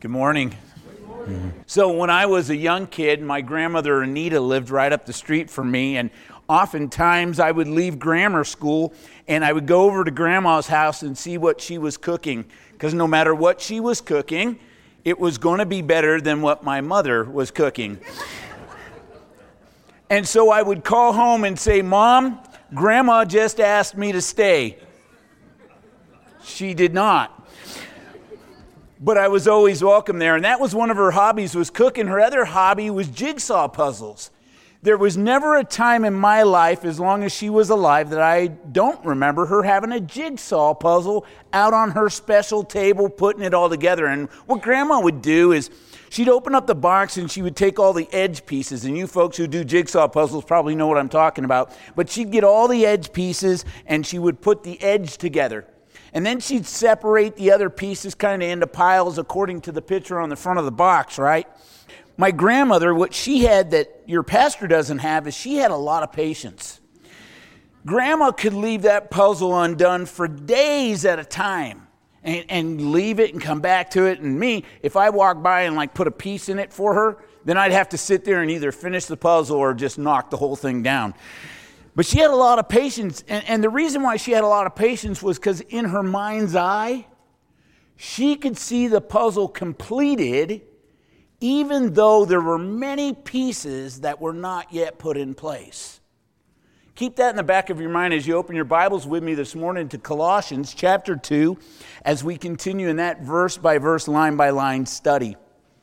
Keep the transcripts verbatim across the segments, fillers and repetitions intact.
Good morning. Good morning. So when I was a young kid, my grandmother Anita lived right up the street from me, and oftentimes I would leave grammar school and I would go over to Grandma's house and see what she was cooking, because no matter what she was cooking, it was going to be better than what my mother was cooking. And so I would call home and say, "Mom, Grandma just asked me to stay." She did not. But I was always welcome there, and that was one of her hobbies, was cooking. Her other hobby was jigsaw puzzles. There was never a time in my life, as long as she was alive, that I don't remember her having a jigsaw puzzle out on her special table, putting it all together. And what Grandma would do is she'd open up the box and she would take all the edge pieces, and you folks who do jigsaw puzzles probably know what I'm talking about, but she'd get all the edge pieces and she would put the edge together. And then she'd separate the other pieces kind of into piles according to the picture on the front of the box, right? My grandmother, what she had that your pastor doesn't have, is she had a lot of patience. Grandma could leave that puzzle undone for days at a time and, and leave it and come back to it. And me, if I walked by and like put a piece in it for her, then I'd have to sit there and either finish the puzzle or just knock the whole thing down. But she had a lot of patience, and, and the reason why she had a lot of patience was because in her mind's eye, she could see the puzzle completed even though there were many pieces that were not yet put in place. Keep that in the back of your mind as you open your Bibles with me this morning to Colossians chapter two, as we continue in that verse-by-verse, line-by-line study.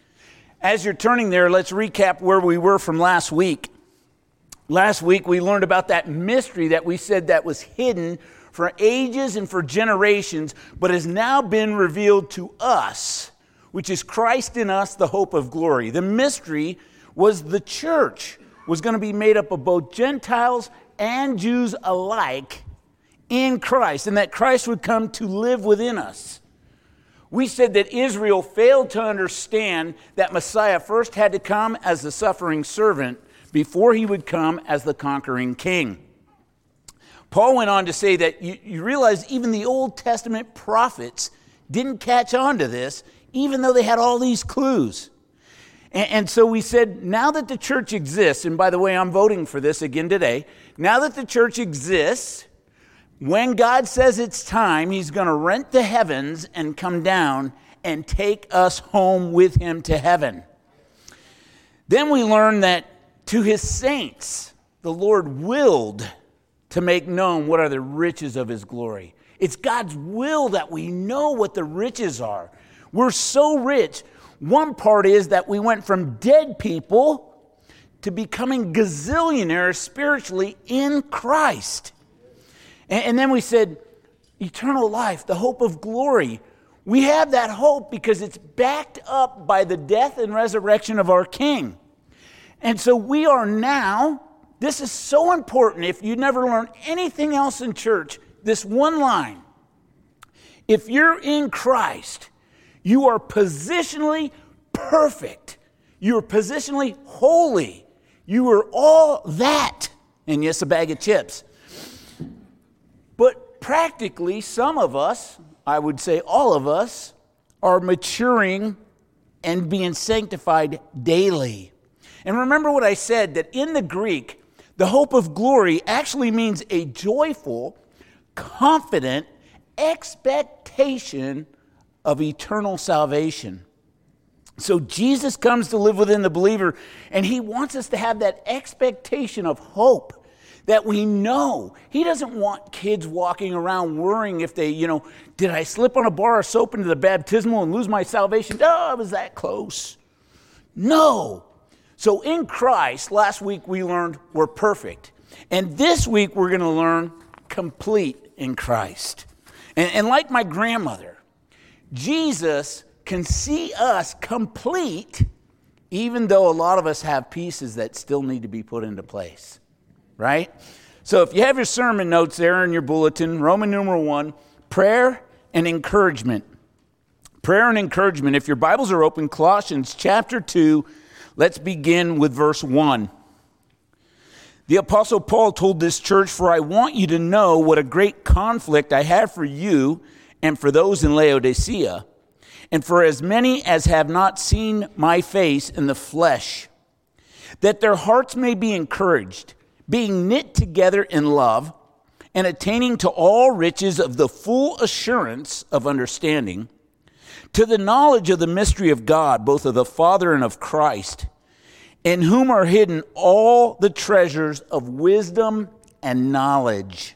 As you're turning there, let's recap where we were from last week. Last week, we learned about that mystery that we said that was hidden for ages and for generations, but has now been revealed to us, which is Christ in us, the hope of glory. The mystery was the church was going to be made up of both Gentiles and Jews alike in Christ, and that Christ would come to live within us. We said that Israel failed to understand that Messiah first had to come as the suffering servant before he would come as the conquering king. Paul went on to say that you, you realize even the Old Testament prophets didn't catch on to this, even though they had all these clues. And, and so we said, now that the church exists, and by the way, I'm voting for this again today, now that the church exists, when God says it's time, he's going to rent the heavens and come down and take us home with him to heaven. Then we learned that to his saints, the Lord willed to make known what are the riches of his glory. It's God's will that we know what the riches are. We're so rich. One part is that we went from dead people to becoming gazillionaires spiritually in Christ. And, and then we said, eternal life, the hope of glory. We have that hope because it's backed up by the death and resurrection of our King. And so we are now, this is so important. If you never learned anything else in church, this one line, if you're in Christ, you are positionally perfect. You are positionally holy. You are all that. And yes, a bag of chips. But practically, some of us, I would say all of us, are maturing and being sanctified daily. And remember what I said, that in the Greek, the hope of glory actually means a joyful, confident expectation of eternal salvation. So Jesus comes to live within the believer, and he wants us to have that expectation of hope that we know. He doesn't want kids walking around worrying if they, you know, did I slip on a bar of soap into the baptismal and lose my salvation? Oh, I was that close. No. So in Christ, last week we learned we're perfect. And this week we're going to learn complete in Christ. And, and like my grandmother, Jesus can see us complete, even though a lot of us have pieces that still need to be put into place. Right? So if you have your sermon notes there in your bulletin, Roman numeral one, prayer and encouragement. Prayer and encouragement. If your Bibles are open, Colossians chapter two, let's begin with verse one. The Apostle Paul told this church, "For I want you to know what a great conflict I have for you and for those in Laodicea, and for as many as have not seen my face in the flesh, that their hearts may be encouraged, being knit together in love, and attaining to all riches of the full assurance of understanding, to the knowledge of the mystery of God, both of the Father and of Christ, in whom are hidden all the treasures of wisdom and knowledge.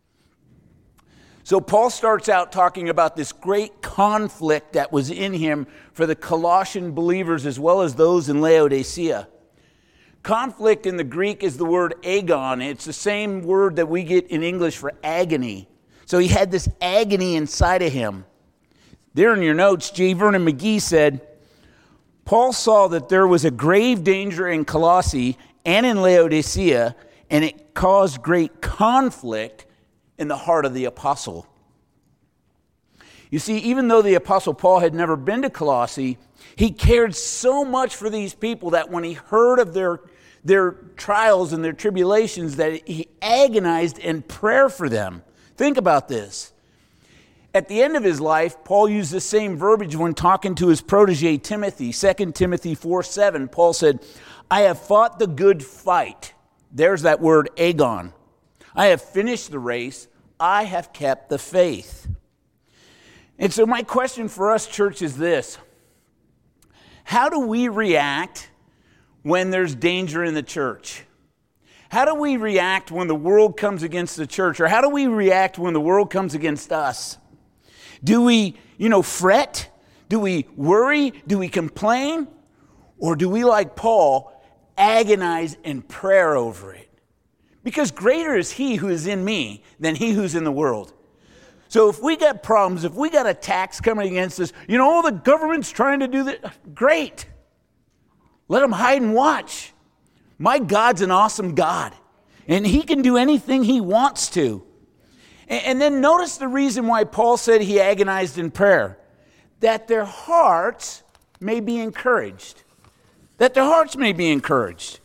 So Paul starts out talking about this great conflict that was in him for the Colossian believers as well as those in Laodicea. Conflict in the Greek is the word agon. It's the same word that we get in English for agony. So he had this agony inside of him. There in your notes, J. Vernon McGee said, Paul saw that there was a grave danger in Colossae and in Laodicea, and it caused great conflict in the heart of the apostle. You see, even though the apostle Paul had never been to Colossae, he cared so much for these people that when he heard of their, their trials and their tribulations, that he agonized in prayer for them. Think about this. At the end of his life, Paul used the same verbiage when talking to his protege Timothy. Second Timothy four seven, Paul said, I have fought the good fight. There's that word agon. I have finished the race. I have kept the faith. And so my question for us, church, is this. How do we react when there's danger in the church? How do we react when the world comes against the church? Or how do we react when the world comes against us? Do we, you know, fret? Do we worry? Do we complain? Or do we, like Paul, agonize in prayer over it? Because greater is he who is in me than he who's in the world. So if we got problems, if we got attacks coming against us, you know, oh, the government's trying to do that. Great. Let them hide and watch. My God's an awesome God, and he can do anything he wants to. And then notice the reason why Paul said he agonized in prayer. That their hearts may be encouraged. That their hearts may be encouraged.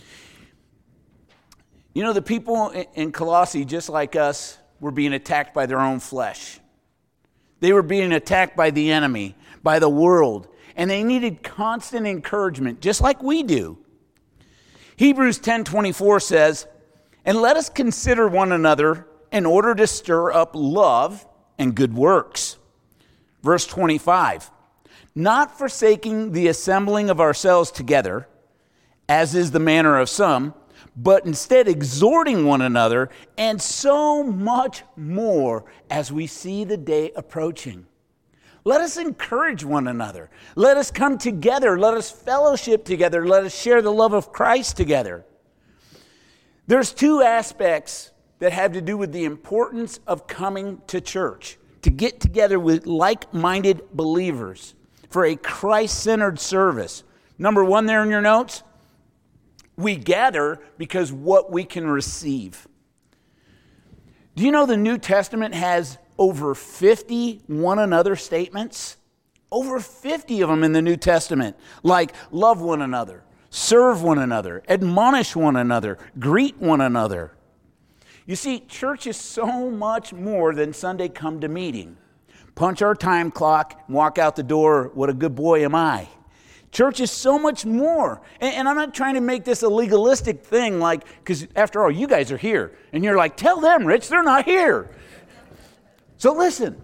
You know, the people in Colossae, just like us, were being attacked by their own flesh. They were being attacked by the enemy, by the world. And they needed constant encouragement, just like we do. Hebrews ten twenty-four says, and let us consider one another in order to stir up love and good works. Verse twenty-five, not forsaking the assembling of ourselves together, as is the manner of some, but instead exhorting one another, and so much more as we see the day approaching. Let us encourage one another. Let us come together. Let us fellowship together. Let us share the love of Christ together. There's two aspects that have to do with the importance of coming to church, to get together with like-minded believers for a Christ-centered service. Number one there in your notes, we gather because what we can receive. Do you know the New Testament has over fifty one another statements? Over fifty of them in the New Testament, like love one another, serve one another, admonish one another, greet one another. You see, church is so much more than Sunday come to meeting. Punch our time clock, walk out the door, what a good boy am I. Church is so much more. And, and I'm not trying to make this a legalistic thing, like, because after all, you guys are here. And you're like, tell them, Rich, they're not here. So listen,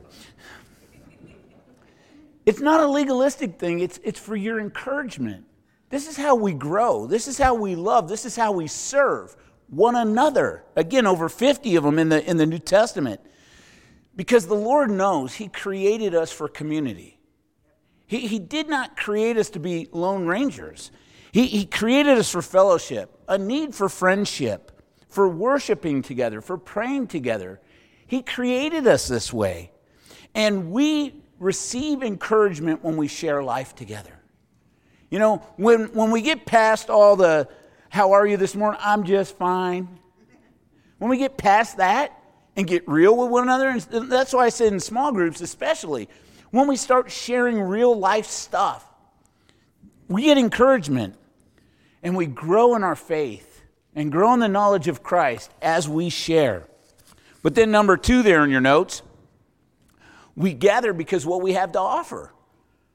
it's not a legalistic thing. It's, it's for your encouragement. This is how we grow. This is how we love. This is how we serve one another. Again, over fifty of them in the, in the New Testament. Because the Lord knows he created us for community. He, he did not create us to be lone rangers. He, he created us for fellowship, a need for friendship, for worshiping together, for praying together. He created us this way. And we receive encouragement when we share life together. You know, when, when we get past all the, how are you this morning? I'm just fine. When we get past that and get real with one another, and that's why I said in small groups especially, when we start sharing real life stuff, we get encouragement and we grow in our faith and grow in the knowledge of Christ as we share. But then number two there in your notes, we gather because what we have to offer.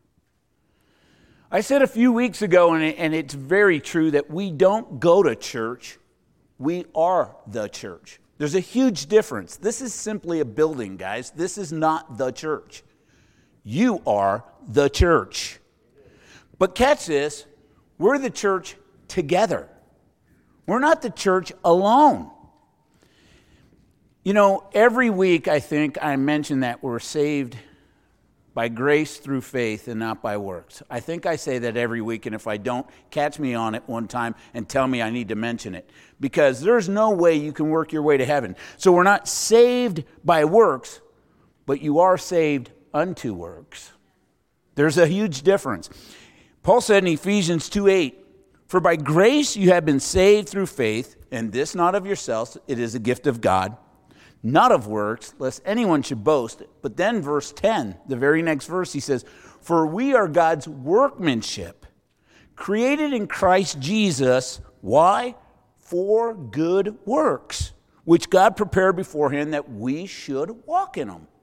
I said a few weeks ago, and, it, and it's very true, that we don't go to church. We are the church. There's a huge difference. This is simply a building, guys. This is not the church. You are the church. But catch this, we're the church together. We're not the church alone. You know, every week I think I mention that we're saved by grace through faith and not by works. I think I say that every week, and if I don't, catch me on it one time and tell me I need to mention it. Because there's no way you can work your way to heaven. So we're not saved by works, but you are saved unto works. There's a huge difference. Paul said in Ephesians two eight, "For by grace you have been saved through faith, and this not of yourselves, it is a gift of God, not of works, lest anyone should boast." But then verse ten, the very next verse, he says, "For we are God's workmanship, created in Christ Jesus." Why? "For good works, which God prepared beforehand that we should walk in them."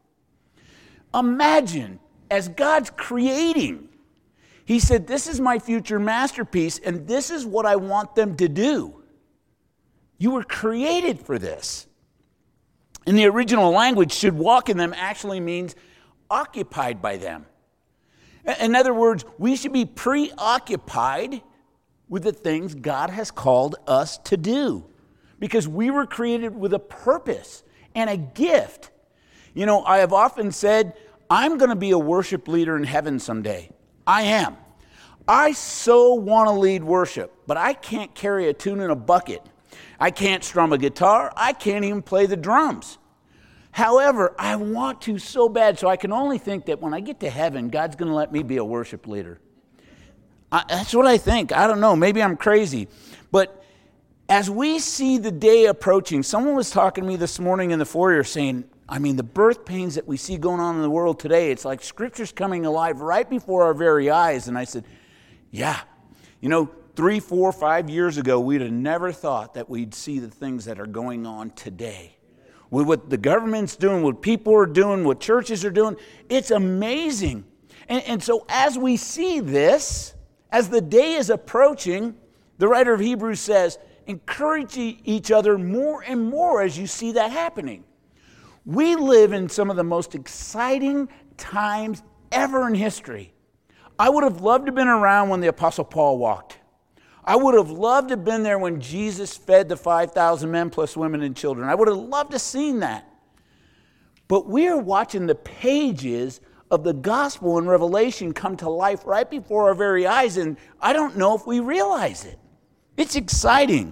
Imagine, as God's creating, he said, "This is my future masterpiece, and this is what I want them to do." You were created for this. In the original language, "should walk in them" actually means occupied by them. In other words, we should be preoccupied with the things God has called us to do, because we were created with a purpose and a gift. You know, I have often said, I'm going to be a worship leader in heaven someday. I am. I so want to lead worship, but I can't carry a tune in a bucket. I can't strum a guitar. I can't even play the drums. However, I want to so bad, so I can only think that when I get to heaven, God's going to let me be a worship leader. I, that's what I think. I don't know. Maybe I'm crazy. But as we see the day approaching, someone was talking to me this morning in the foyer saying, I mean, the birth pains that we see going on in the world today, it's like Scripture's coming alive right before our very eyes. And I said, yeah, you know, three, four, five years ago, we'd have never thought that we'd see the things that are going on today. With what the government's doing, what people are doing, what churches are doing, it's amazing. And, and so as we see this, as the day is approaching, the writer of Hebrews says, encourage each other more and more as you see that happening. We live in some of the most exciting times ever in history. I would have loved to have been around when the Apostle Paul walked. I would have loved to have been there when Jesus fed the five thousand men plus women and children. I would have loved to have seen that. But we are watching the pages of the gospel and Revelation come to life right before our very eyes, and I don't know if we realize it. It's exciting.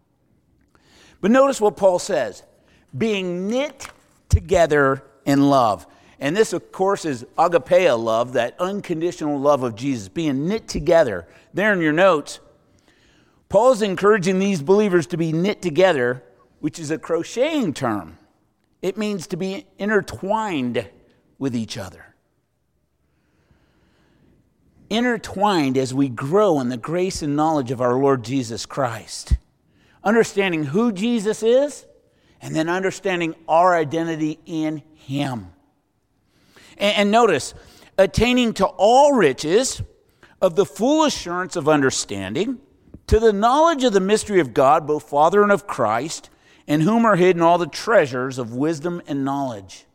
But notice what Paul says, being knit together in love. And this, of course, is agape love, that unconditional love of Jesus, being knit together. There in your notes, Paul's encouraging these believers to be knit together, which is a crocheting term. It means to be intertwined with each other. Intertwined as we grow in the grace and knowledge of our Lord Jesus Christ. Understanding who Jesus is, and then understanding our identity in Him. And, and notice, attaining to all riches of the full assurance of understanding, to the knowledge of the mystery of God, both Father and of Christ, in whom are hidden all the treasures of wisdom and knowledge.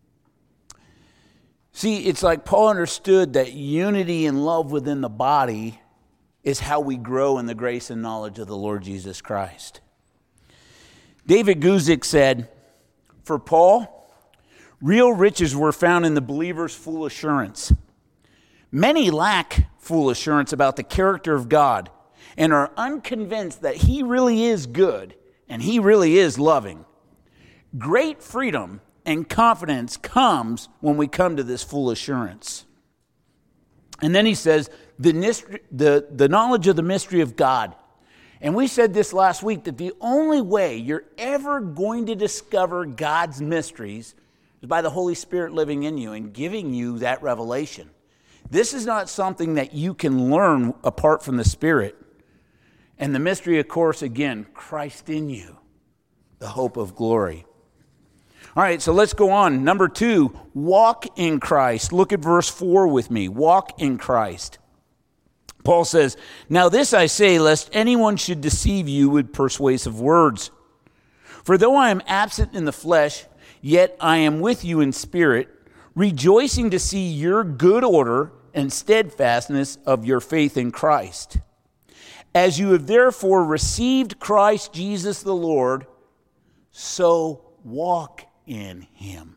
See, it's like Paul understood that unity and love within the body is how we grow in the grace and knowledge of the Lord Jesus Christ. David Guzik said, for Paul, real riches were found in the believer's full assurance. Many lack full assurance about the character of God and are unconvinced that He really is good and He really is loving. Great freedom and confidence comes when we come to this full assurance. And then he says, the, the, the knowledge of the mystery of God. And we said this last week, that the only way you're ever going to discover God's mysteries is by the Holy Spirit living in you and giving you that revelation. This is not something that you can learn apart from the Spirit. And the mystery, of course, again, Christ in you, the hope of glory. All right, so let's go on. Number two, walk in Christ. Look at verse four with me. Walk in Christ. Paul says, "Now this I say, lest anyone should deceive you with persuasive words. For though I am absent in the flesh, yet I am with you in spirit, rejoicing to see your good order and steadfastness of your faith in Christ. As you have therefore received Christ Jesus the Lord, so walk in him."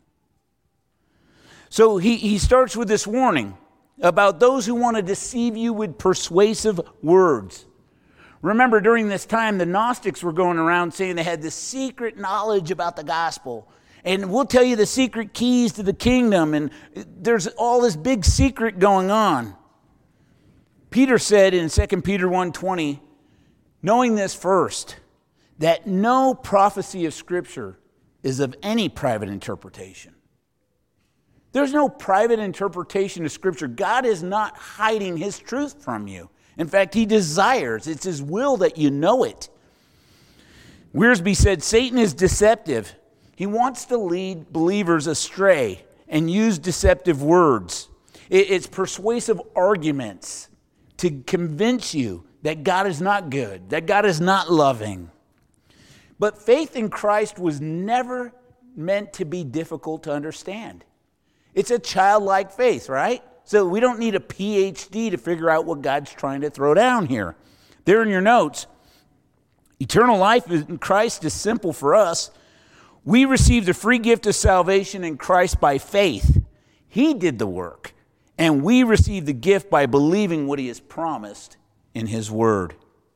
So he, he starts with this warning about those who want to deceive you with persuasive words. Remember, during this time, the Gnostics were going around saying they had this secret knowledge about the gospel. And we'll tell you the secret keys to the kingdom. And there's all this big secret going on. Peter said in Second Peter one twenty, "Knowing this first, that no prophecy of Scripture is of any private interpretation." There's no private interpretation of Scripture. God is not hiding his truth from you. In fact, he desires, it's his will that you know it. Wiersbe said, "Satan is deceptive. He wants to lead believers astray and use deceptive words. It's persuasive arguments to convince you that God is not good, that God is not loving." But faith in Christ was never meant to be difficult to understand. It's a childlike faith, right? So we don't need a P H D to figure out what God's trying to throw down here. There in your notes, eternal life in Christ is simple for us. We received the free gift of salvation in Christ by faith. He did the work. And we receive the gift by believing what he has promised in his word.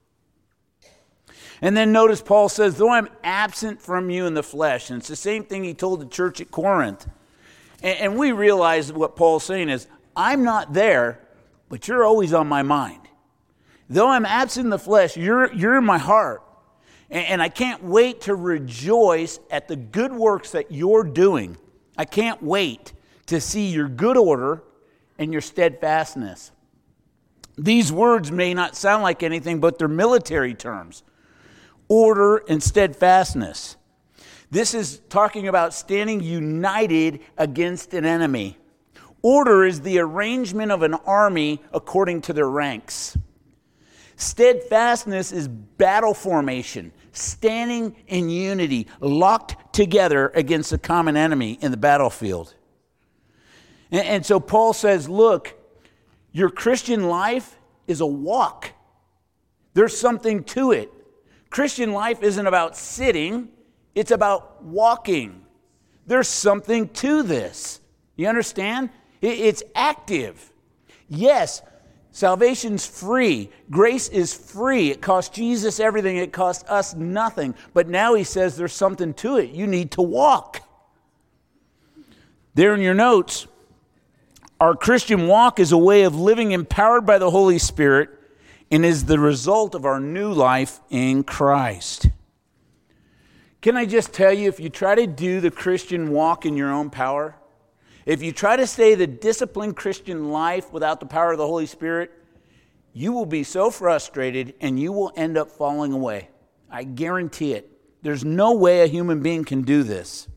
And then notice Paul says, "Though I'm absent from you in the flesh." And it's the same thing he told the church at Corinth. And, and we realize what Paul's saying is, I'm not there, but you're always on my mind. Though I'm absent in the flesh, you're, you're in my heart. And, and I can't wait to rejoice at the good works that you're doing. I can't wait to see your good order and your steadfastness. These words may not sound like anything, but they're military terms. Order and steadfastness. This is talking about standing united against an enemy. Order is the arrangement of an army according to their ranks. Steadfastness is battle formation, standing in unity, locked together against a common enemy in the battlefield. And, and so Paul says, look, your Christian life is a walk. There's something to it. Christian life isn't about sitting, it's about walking. There's something to this. You understand? It's active. Yes, salvation's free. Grace is free. It cost Jesus everything. It cost us nothing. But now he says there's something to it. You need to walk. There in your notes, our Christian walk is a way of living empowered by the Holy Spirit and is the result of our new life in Christ. Can I just tell you, if you try to do the Christian walk in your own power, if you try to stay the disciplined Christian life without the power of the Holy Spirit, you will be so frustrated and you will end up falling away. I guarantee it. There's no way a human being can do this.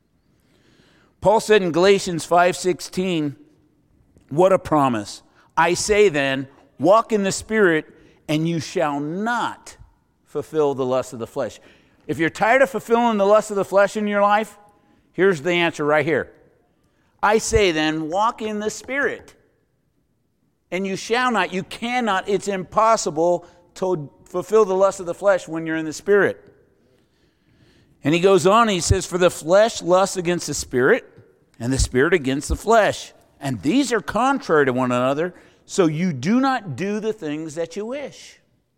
Paul said in Galatians five sixteen, what a promise. I say then, walk in the Spirit, and you shall not fulfill the lust of the flesh. If you're tired of fulfilling the lust of the flesh in your life, here's the answer right here. I say then, walk in the Spirit, and you shall not, you cannot, it's impossible to fulfill the lust of the flesh when you're in the Spirit. And he goes on, he says, for the flesh lusts against the Spirit, and the Spirit against the flesh. And these are contrary to one another, so you do not do the things that you wish.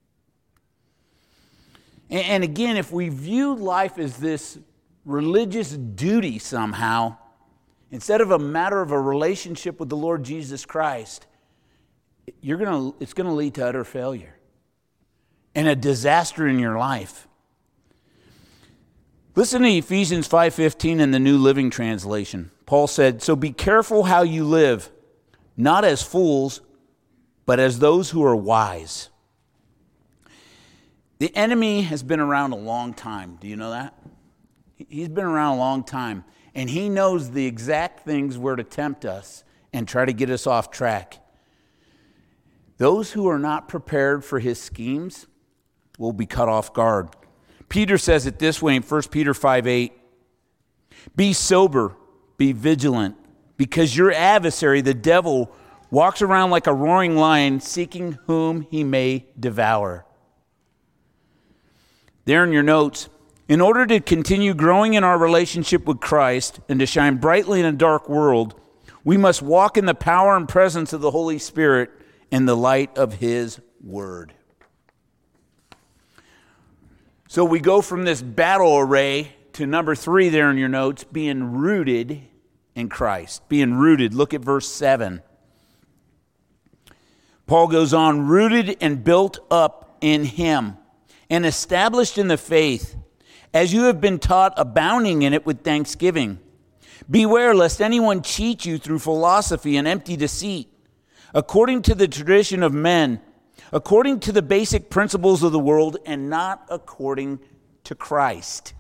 And, and again, if we view life as this religious duty somehow, instead of a matter of a relationship with the Lord Jesus Christ, you're gonna, it's going to lead to utter failure and a disaster in your life. Listen to Ephesians five fifteen in the New Living Translation. Paul said, so be careful how you live, not as fools, but as those who are wise. The enemy has been around a long time. Do you know that? He's been around a long time. And he knows the exact things where to tempt us and try to get us off track. Those who are not prepared for his schemes will be cut off guard. Peter says it this way in First Peter five eight. Be sober, be vigilant, because your adversary, the devil, walks around like a roaring lion, seeking whom he may devour. There in your notes, in order to continue growing in our relationship with Christ and to shine brightly in a dark world, we must walk in the power and presence of the Holy Spirit in the light of his word. So we go from this battle array to number three there in your notes, being rooted in Christ. Being rooted. Look at verse seven. Paul goes on, rooted and built up in him and established in the faith, as you have been taught, abounding in it with thanksgiving. Beware lest anyone cheat you through philosophy and empty deceit, according to the tradition of men, according to the basic principles of the world, and not according to Christ.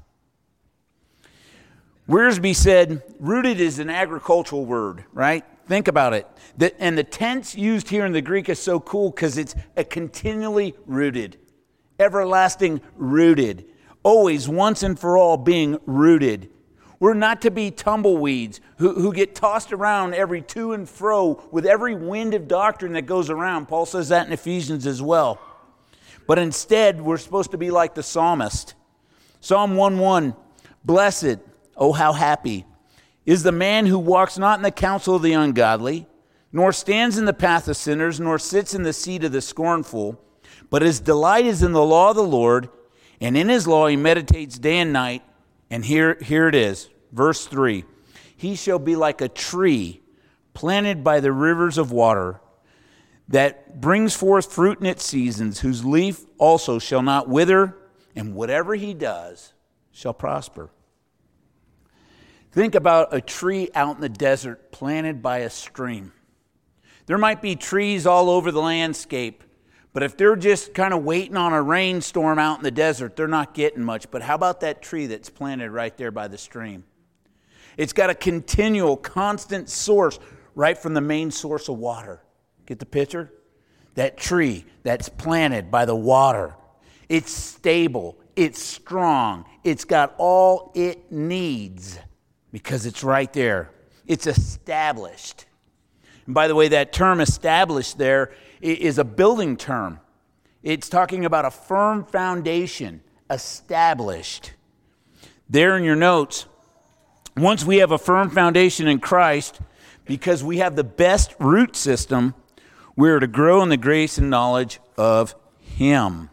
Wiersbe said, rooted is an agricultural word, right? Think about it. The, and the tense used here in the Greek is so cool because it's a continually rooted, everlasting rooted, always once and for all being rooted. We're not to be tumbleweeds who, who get tossed around every to and fro with every wind of doctrine that goes around. Paul says that in Ephesians as well. But instead, we're supposed to be like the psalmist. Psalm one one, blessed, oh how happy, is the man who walks not in the counsel of the ungodly, nor stands in the path of sinners, nor sits in the seat of the scornful, but his delight is in the law of the Lord, and in his law he meditates day and night. And here, here it is, verse three. He shall be like a tree planted by the rivers of water that brings forth fruit in its seasons, whose leaf also shall not wither, and whatever he does shall prosper. Think about a tree out in the desert planted by a stream. There might be trees all over the landscape, but if they're just kind of waiting on a rainstorm out in the desert, they're not getting much. But how about that tree that's planted right there by the stream? It's got a continual, constant source right from the main source of water. Get the picture? That tree that's planted by the water. It's stable. It's strong. It's got all it needs because it's right there. It's established. And by the way, that term established there is a building term. It's talking about a firm foundation, established. There in your notes, once we have a firm foundation in Christ, because we have the best root system, we're to grow in the grace and knowledge of him.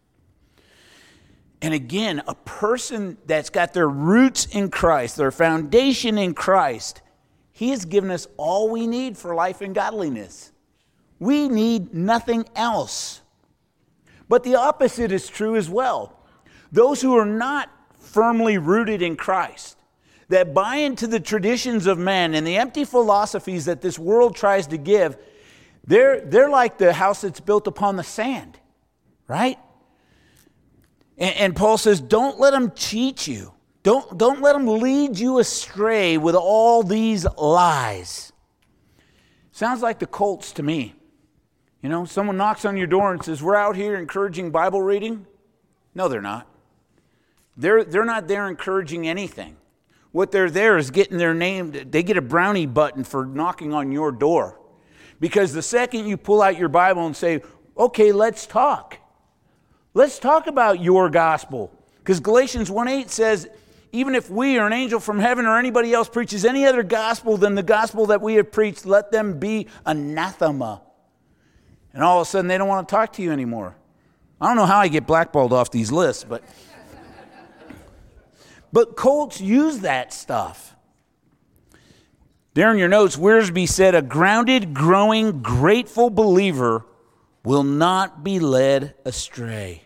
And again, a person that's got their roots in Christ, their foundation in Christ, he has given us all we need for life and godliness. We need nothing else. But the opposite is true as well. Those who are not firmly rooted in Christ, that buy into the traditions of men and the empty philosophies that this world tries to give, they're, they're like the house that's built upon the sand, right? And, and Paul says, don't let them cheat you. Don't, don't let them lead you astray with all these lies. Sounds like the cults to me. You know, someone knocks on your door and says, we're out here encouraging Bible reading. No, they're not. They're, they're not there encouraging anything. What they're there is getting their name. They get a brownie button for knocking on your door. Because the second you pull out your Bible and say, okay, let's talk. Let's talk about your gospel. Because Galatians one eight says, even if we or an angel from heaven or anybody else preaches any other gospel than the gospel that we have preached, let them be anathema. And all of a sudden, they don't want to talk to you anymore. I don't know how I get blackballed off these lists, but... But cults use that stuff. There in your notes, Wiersbe said, a grounded, growing, grateful believer will not be led astray.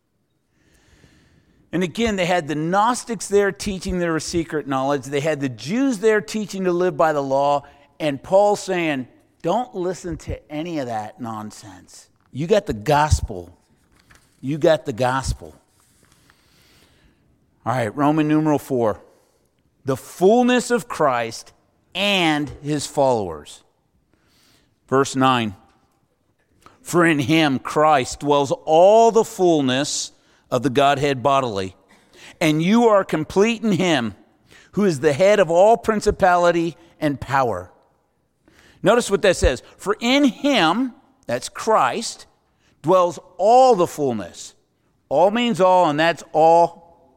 And again, they had the Gnostics there teaching their secret knowledge. They had the Jews there teaching to live by the law. And Paul saying, don't listen to any of that nonsense. You got the gospel. You got the gospel. All right, Roman numeral four. The fullness of Christ and his followers. Verse nine. For in him, Christ, dwells all the fullness of the Godhead bodily. And you are complete in him, who is the head of all principality and power. Notice what that says. For in him, that's Christ, dwells all the fullness. All means all, and that's all.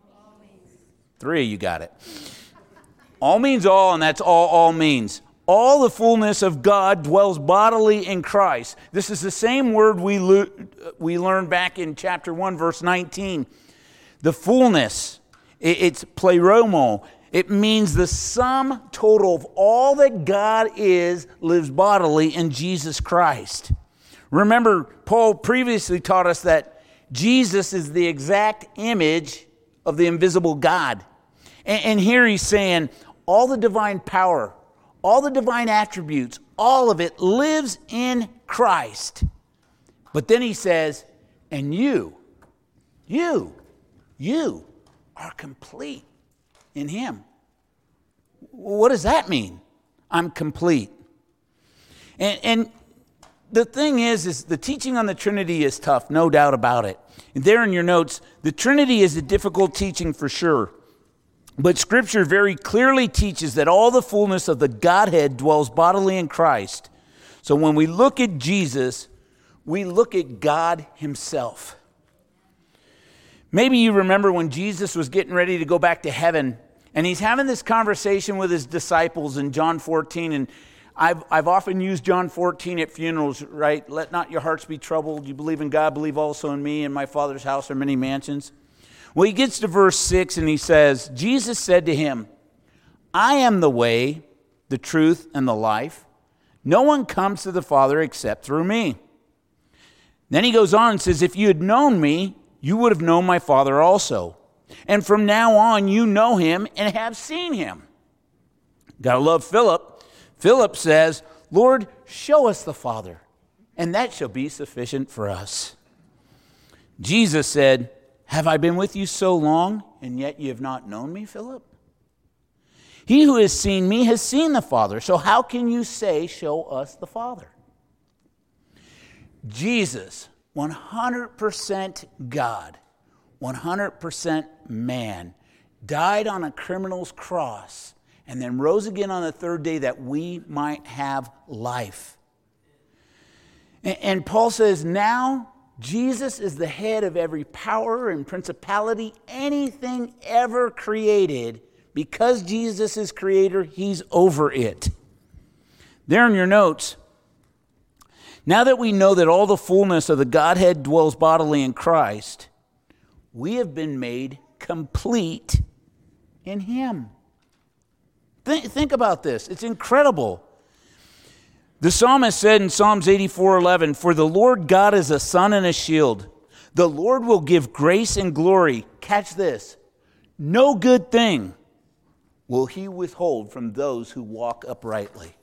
Three, you got it. All means all, and that's all all means. All the fullness of God dwells bodily in Christ. This is the same word we lo- we learned back in chapter one, verse nineteen. The fullness, it's pleroma. It means the sum total of all that God is lives bodily in Jesus Christ. Remember, Paul previously taught us that Jesus is the exact image of the invisible God. And, and here he's saying all the divine power, all the divine attributes, all of it lives in Christ. But then he says, and you, you, you are complete in him. What does that mean? I'm complete. And, and the thing is, is the teaching on the Trinity is tough, no doubt about it. And there in your notes, the Trinity is a difficult teaching for sure. But Scripture very clearly teaches that all the fullness of the Godhead dwells bodily in Christ. So when we look at Jesus, we look at God himself. Maybe you remember when Jesus was getting ready to go back to heaven, and he's having this conversation with his disciples in John fourteen. And I've, I've often used John fourteen at funerals, right? Let not your hearts be troubled. You believe in God, believe also in me. In my Father's house are many mansions. Well, he gets to verse six and he says, Jesus said to him, I am the way, the truth, and the life. No one comes to the Father except through me. Then he goes on and says, if you had known me, you would have known my Father also. And from now on, you know him and have seen him. Gotta love Philip. Philip says, Lord, show us the Father, and that shall be sufficient for us. Jesus said, have I been with you so long, and yet you have not known me, Philip? He who has seen me has seen the Father. So how can you say, show us the Father? Jesus, one hundred percent God, one hundred percent man, died on a criminal's cross, and then rose again on the third day that we might have life. And, and Paul says, now Jesus is the head of every power and principality, anything ever created. Because Jesus is creator, he's over it. There in your notes, now that we know that all the fullness of the Godhead dwells bodily in Christ, we have been made complete in him. Think, think about this. It's incredible. The psalmist said in Psalms eighty-four eleven, for the Lord God is a sun and a shield. The Lord will give grace and glory. Catch this. No good thing will he withhold from those who walk uprightly.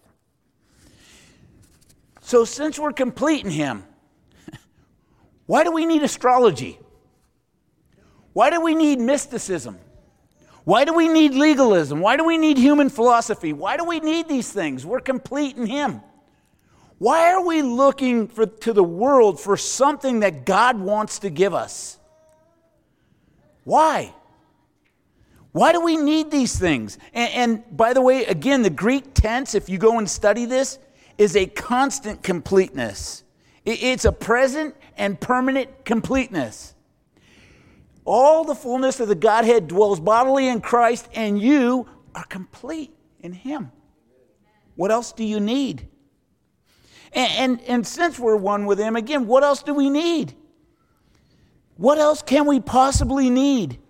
So since we're complete in him, why do we need astrology? Why do we need mysticism? Why do we need legalism? Why do we need human philosophy? Why do we need these things? We're complete in him. Why are we looking for, to the world for something that God wants to give us? Why? Why do we need these things? And, and by the way, again, the Greek tense, if you go and study this, is a constant completeness. It, it's a present and permanent completeness. All the fullness of the Godhead dwells bodily in Christ, and you are complete in him. What else do you need? And, and, and since we're one with him, again, what else do we need? What else can we possibly need?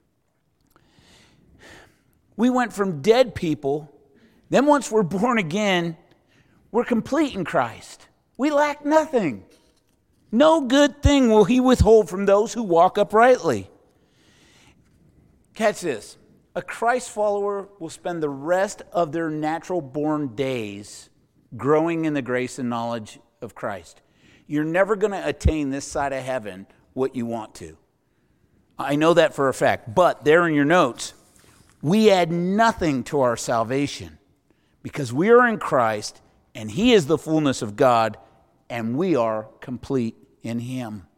We went from dead people, then once we're born again, we're complete in Christ. We lack nothing. No good thing will he withhold from those who walk uprightly. Catch this. A Christ follower will spend the rest of their natural born days growing in the grace and knowledge of Christ. You're never going to attain this side of heaven what you want to. I know that for a fact. But there in your notes, we add nothing to our salvation because we are in Christ and he is the fullness of God and we are complete in him.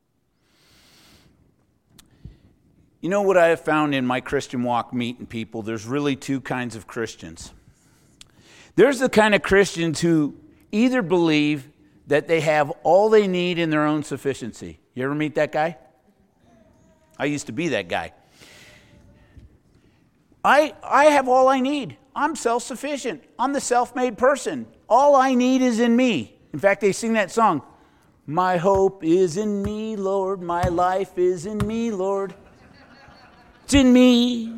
You know what I have found in my Christian walk meeting people? There's really two kinds of Christians. There's the kind of Christians who either believe that they have all they need in their own sufficiency. You ever meet that guy? I used to be that guy. I, I have all I need. I'm self-sufficient. I'm the self-made person. All I need is in me. In fact, they sing that song, my hope is in me, Lord. My life is in me, Lord. It's in me.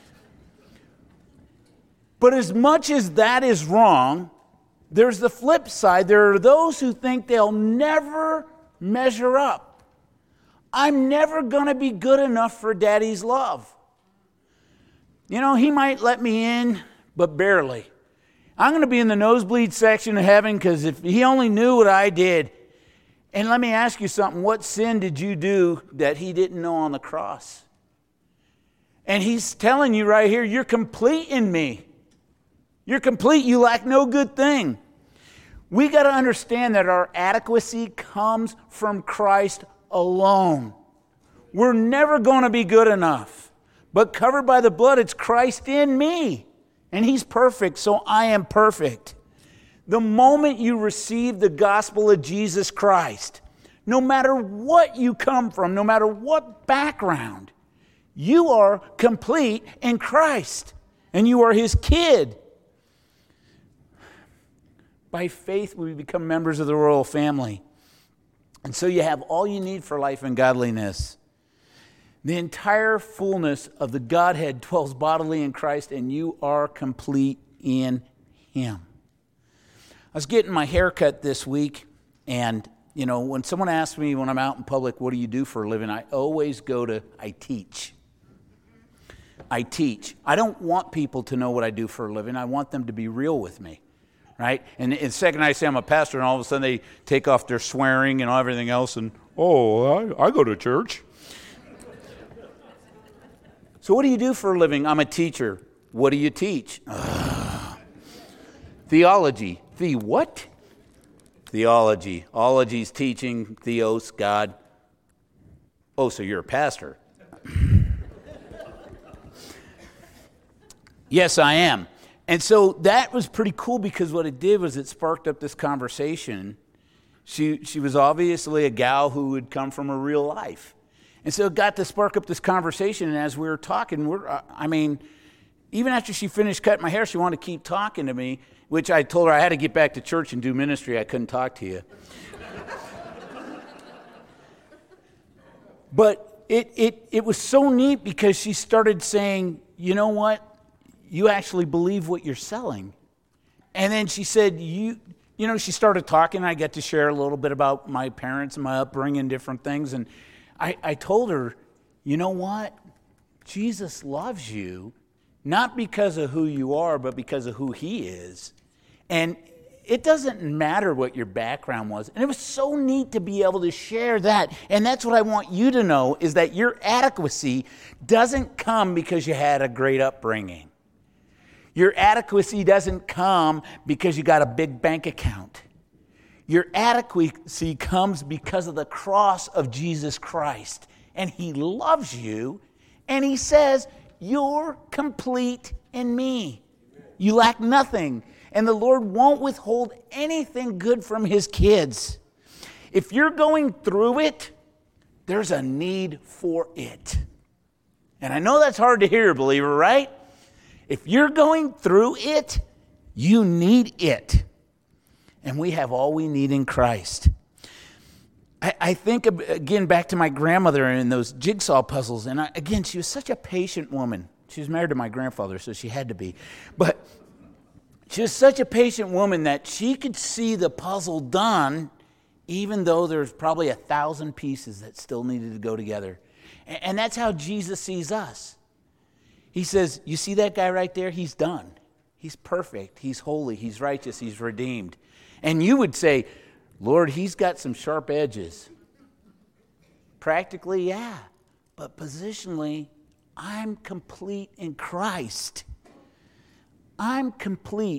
But as much as that is wrong, there's the flip side. There are those who think they'll never measure up. I'm never going to be good enough for Daddy's love. You know, he might let me in, but barely. I'm going to be in the nosebleed section of heaven because if he only knew what I did. And let me ask you something. What sin did you do that he didn't know on the cross? And he's telling you right here, you're complete in me. You're complete. You lack no good thing. We got to understand that our adequacy comes from Christ alone. We're never going to be good enough. But covered by the blood, it's Christ in me. And he's perfect, so I am perfect. The moment you receive the gospel of Jesus Christ, no matter what you come from, no matter what background, you are complete in Christ. And you are his kid. By faith, we become members of the royal family. And so you have all you need for life and godliness. The entire fullness of the Godhead dwells bodily in Christ, and you are complete in him. I was getting my hair cut this week, and, you know, when someone asks me when I'm out in public, what do you do for a living? I always go to, I teach. I teach. I don't want people to know what I do for a living. I want them to be real with me. Right? And the second I say I'm a pastor, and all of a sudden they take off their swearing and everything else, and, oh, I, I go to church. So what do you do for a living? I'm a teacher. What do you teach? Uh, theology. The what? Theology. Ology's teaching, theos, God. Oh, so you're a pastor. Yes, I am. And so that was pretty cool because what it did was it sparked up this conversation. She she was obviously a gal who had come from a real life. And so it got to spark up this conversation. And as we were talking, we're, I mean, even after she finished cutting my hair, she wanted to keep talking to me, which I told her I had to get back to church and do ministry. I couldn't talk to you. But it, it, it was so neat because she started saying, you know what? You actually believe what you're selling. And then she said, you you know, she started talking. I got to share a little bit about my parents and my upbringing, different things. And I, I told her, you know what? Jesus loves you, not because of who you are, but because of who he is. And it doesn't matter what your background was. And it was so neat to be able to share that. And that's what I want you to know, is that your adequacy doesn't come because you had a great upbringing. Your adequacy doesn't come because you got a big bank account. Your adequacy comes because of the cross of Jesus Christ. And he loves you, and he says, you're complete in me. You lack nothing. And the Lord won't withhold anything good from his kids. If you're going through it, there's a need for it. And I know that's hard to hear, believer, right? If you're going through it, you need it. And we have all we need in Christ. I, I think, again, back to my grandmother and those jigsaw puzzles. And I, again, she was such a patient woman. She was married to my grandfather, so she had to be. But she was such a patient woman that she could see the puzzle done, even though there's probably a thousand pieces that still needed to go together. And, and that's how Jesus sees us. He says, you see that guy right there? He's done. He's perfect. He's holy. He's righteous. He's redeemed. And you would say, Lord, he's got some sharp edges. Practically, yeah. But positionally, I'm complete in Christ. I'm complete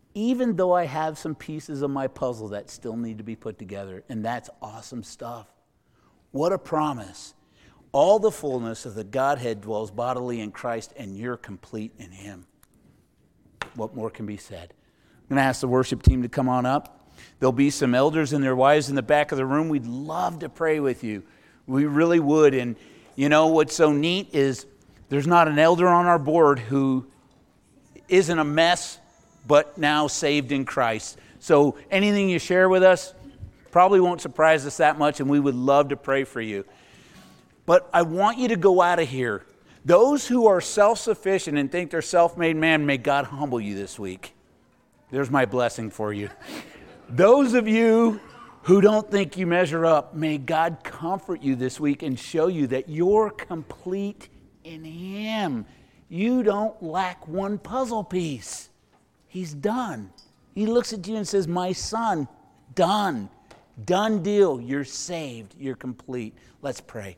even though I have some pieces of my puzzle that still need to be put together. And that's awesome stuff. What a promise. All the fullness of the Godhead dwells bodily in Christ, and you're complete in him. What more can be said? I'm going to ask the worship team to come on up. There'll be some elders and their wives in the back of the room. We'd love to pray with you. We really would. And you know what's so neat is there's not an elder on our board who isn't a mess, but now saved in Christ. So anything you share with us probably won't surprise us that much, and we would love to pray for you. But I want you to go out of here. Those who are self-sufficient and think they're self-made man, may God humble you this week. There's my blessing for you. Those of you who don't think you measure up, may God comfort you this week and show you that you're complete in him. You don't lack one puzzle piece. He's done. He looks at you and says, my son, done. Done deal. You're saved. You're complete. Let's pray.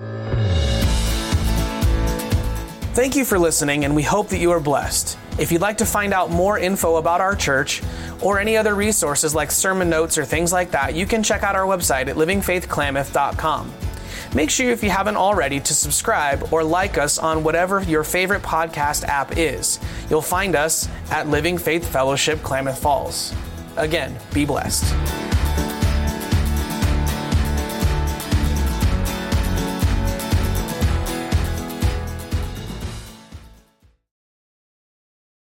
Thank you for listening, and we hope that you are blessed. If you'd like to find out more info about our church or any other resources like sermon notes or things like that, you can check out our website at living faith klamath dot com. Make sure, if you haven't already, to subscribe or like us on whatever your favorite podcast app is. You'll find us at Living Faith Fellowship Klamath Falls. Again, be blessed.